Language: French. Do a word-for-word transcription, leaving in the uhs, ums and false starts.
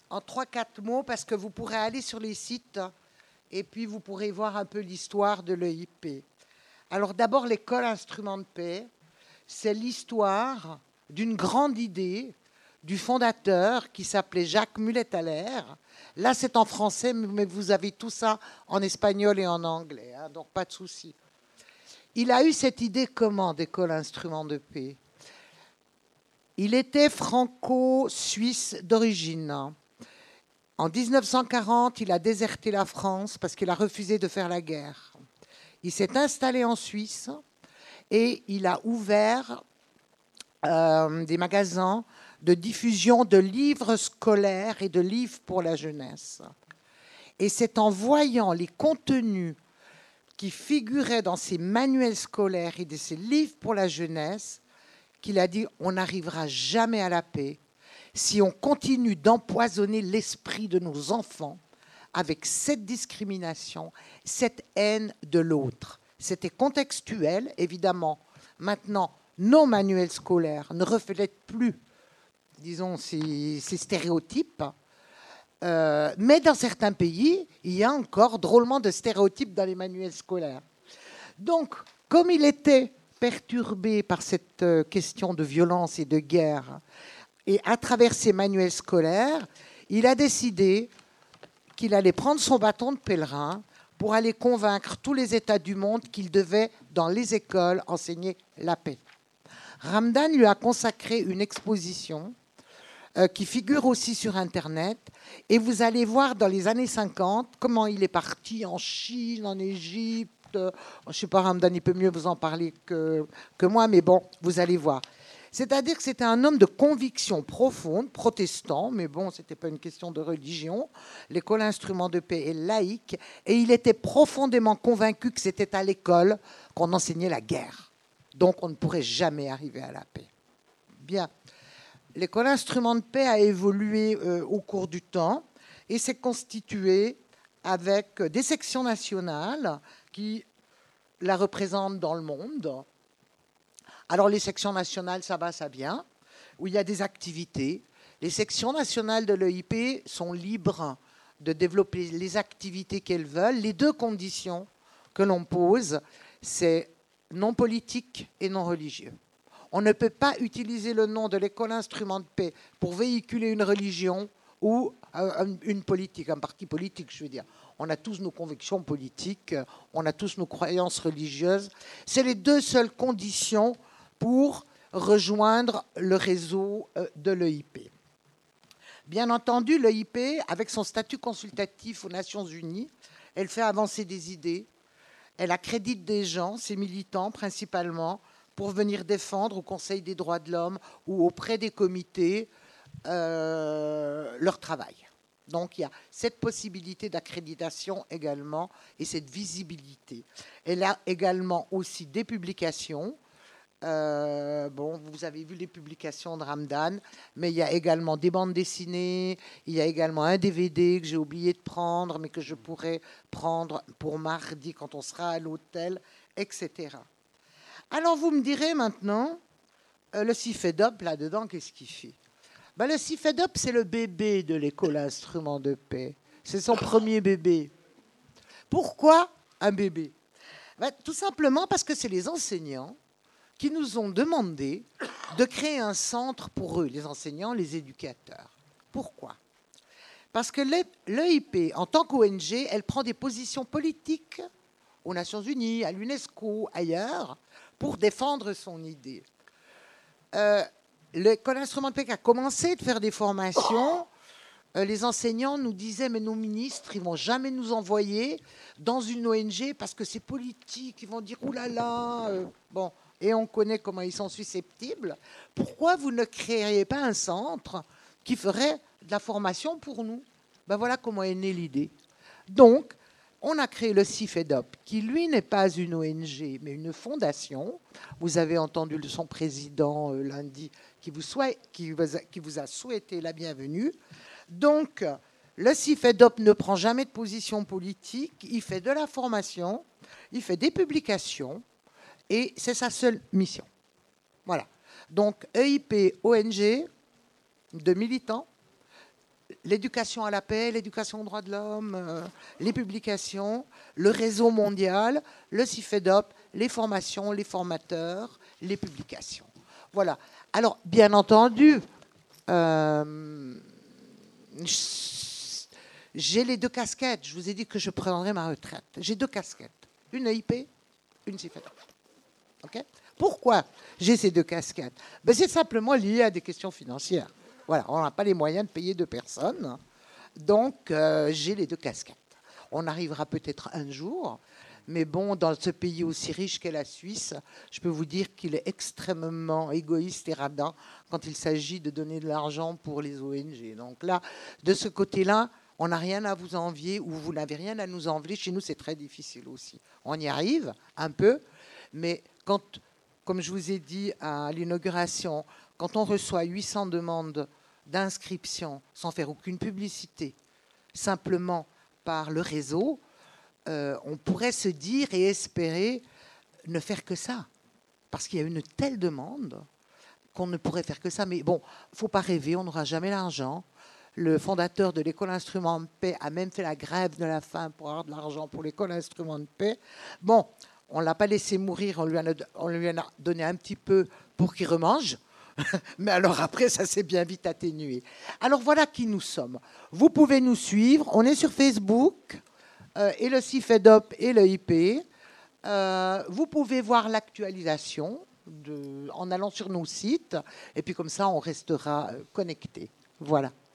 en trois quatre mots, parce que vous pourrez aller sur les sites et puis vous pourrez voir un peu l'histoire de l'E I P. Alors d'abord, l'école Instruments de paix, c'est l'histoire d'une grande idée du fondateur qui s'appelait Jacques Mulet-Thaler. Là, c'est en français, mais vous avez tout ça en espagnol et en anglais, hein, donc pas de souci. Il a eu cette idée comment, d'école Instruments de paix? Il était franco-suisse d'origine. En dix-neuf cent quarante, il a déserté la France parce qu'il a refusé de faire la guerre. Il s'est installé en Suisse et il a ouvert euh, des magasins de diffusion de livres scolaires et de livres pour la jeunesse. Et c'est en voyant les contenus qui figuraient dans ces manuels scolaires et de ces livres pour la jeunesse qu'il a dit on n'arrivera jamais à la paix si on continue d'empoisonner l'esprit de nos enfants avec cette discrimination, cette haine de l'autre. C'était contextuel, évidemment. Maintenant, nos manuels scolaires ne reflètent plus, disons, ces, ces stéréotypes. Euh, mais dans certains pays, il y a encore drôlement de stéréotypes dans les manuels scolaires. Donc, comme il était perturbé par cette question de violence et de guerre, et à travers ces manuels scolaires, il a décidé qu'il allait prendre son bâton de pèlerin pour aller convaincre tous les États du monde qu'il devait, dans les écoles, enseigner la paix. Ramdan lui a consacré une exposition euh, qui figure aussi sur Internet, et vous allez voir dans les années cinquante comment il est parti en Chine, en Égypte. Je ne sais pas, Ramdan, il peut mieux vous en parler que, que moi, mais bon, vous allez voir. C'est-à-dire que c'était un homme de conviction profonde, protestant, mais bon, ce n'était pas une question de religion. L'école Instruments de paix est laïque, et il était profondément convaincu que c'était à l'école qu'on enseignait la guerre. Donc, on ne pourrait jamais arriver à la paix. Bien. L'école Instruments de paix a évolué euh, au cours du temps et s'est constituée avec des sections nationales qui la représentent dans le monde. Alors, les sections nationales, ça va, ça vient, où il y a des activités. Les sections nationales de l'E I P sont libres de développer les activités qu'elles veulent. Les deux conditions que l'on pose, c'est non politique et non religieux. On ne peut pas utiliser le nom de l'école Instruments de paix pour véhiculer une religion ou une politique, un parti politique, je veux dire. On a tous nos convictions politiques, on a tous nos croyances religieuses. C'est les deux seules conditions pour rejoindre le réseau de l'E I P. Bien entendu, l'E I P, avec son statut consultatif aux Nations Unies, elle fait avancer des idées, elle accrédite des gens, ses militants principalement, pour venir défendre au Conseil des droits de l'homme ou auprès des comités euh, leur travail. Donc il y a cette possibilité d'accréditation également et cette visibilité. Elle a également aussi des publications. Euh, bon, vous avez vu les publications de Ramdan, mais il y a également des bandes dessinées, il y a également un D V D que j'ai oublié de prendre, mais que je pourrais prendre pour mardi quand on sera à l'hôtel, et cetera. Alors vous me direz maintenant, euh, le CIFEDOP, là-dedans, qu'est-ce qu'il fait? Ben, le CIFEDOP, c'est le bébé de l'école Instruments de paix. C'est son premier bébé. Pourquoi un bébé? Ben, tout simplement parce que c'est les enseignants qui nous ont demandé de créer un centre pour eux, les enseignants, les éducateurs. Pourquoi? Parce que l'E I P, en tant qu'O N G, elle prend des positions politiques aux Nations Unies, à l'UNESCO, ailleurs, pour défendre son idée. Euh, L'école Instruments de paix a commencé de faire des formations. Euh, les enseignants nous disaient, mais nos ministres, ils ne vont jamais nous envoyer dans une O N G parce que c'est politique. Ils vont dire, oulala. Euh, bon, et on connaît comment ils sont susceptibles. Pourquoi vous ne créeriez pas un centre qui ferait de la formation pour nous? Ben voilà comment est née l'idée. Donc, on a créé le CIFEDOP, qui, lui, n'est pas une O N G, mais une fondation. Vous avez entendu son président euh, lundi qui vous, souhaite, qui, vous a, qui vous a souhaité la bienvenue. Donc, le CIFEDOP ne prend jamais de position politique. Il fait de la formation, il fait des publications, et c'est sa seule mission. Voilà. Donc, E I P, O N G, de militants. l'éducation à la paix, l'éducation aux droits de l'homme, euh, les publications, le réseau mondial, le CIFEDOP, les formations, les formateurs, les publications. Voilà. Alors, bien entendu, euh, j'ai les deux casquettes. Je vous ai dit que je prendrai ma retraite. J'ai deux casquettes. Une E I P, une CIFEDOP. Okay. Pourquoi j'ai ces deux casquettes? Ben, c'est simplement lié à des questions financières. Voilà, on n'a pas les moyens de payer deux personnes. Donc, euh, j'ai les deux casquettes. On arrivera peut-être un jour. Mais bon, dans ce pays aussi riche qu'est la Suisse, je peux vous dire qu'il est extrêmement égoïste et radin quand il s'agit de donner de l'argent pour les O N G. Donc là, de ce côté-là, on n'a rien à vous envier ou vous n'avez rien à nous envier. Chez nous, c'est très difficile aussi. On y arrive un peu, mais quand, comme je vous ai dit à l'inauguration, quand on reçoit huit cents demandes d'inscription sans faire aucune publicité, simplement par le réseau, Euh, on pourrait se dire et espérer ne faire que ça. Parce qu'il y a une telle demande qu'on ne pourrait faire que ça. Mais bon, il ne faut pas rêver, on n'aura jamais l'argent. Le fondateur de l'école Instruments de Paix a même fait la grève de la faim pour avoir de l'argent pour l'école Instruments de Paix. Bon, on ne l'a pas laissé mourir, on lui, a, on lui en a donné un petit peu pour qu'il remange. Mais alors après, ça s'est bien vite atténué. Alors voilà qui nous sommes. Vous pouvez nous suivre. On est sur Facebook. Euh, et le CIFEDOP et le I P. Euh, vous pouvez voir l'actualisation en allant sur nos sites, et puis comme ça, on restera connecté. Voilà.